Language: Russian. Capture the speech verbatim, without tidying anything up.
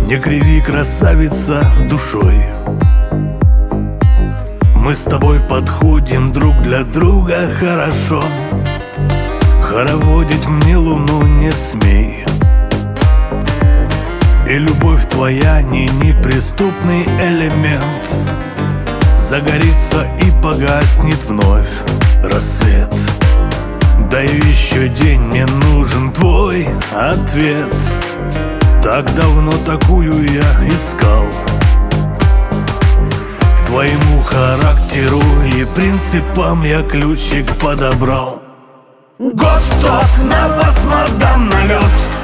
Не криви, красавица, душой. Мы с тобой подходим друг для друга хорошо. Хороводить мне луну не смей. И любовь твоя не неприступный элемент. Загорится и погаснет вновь рассвет. Дай еще день, мне нужен твой ответ. Так давно такую я искал. К твоему характеру и принципам я ключик подобрал. Гоп-стоп, на вас, мадам, налет.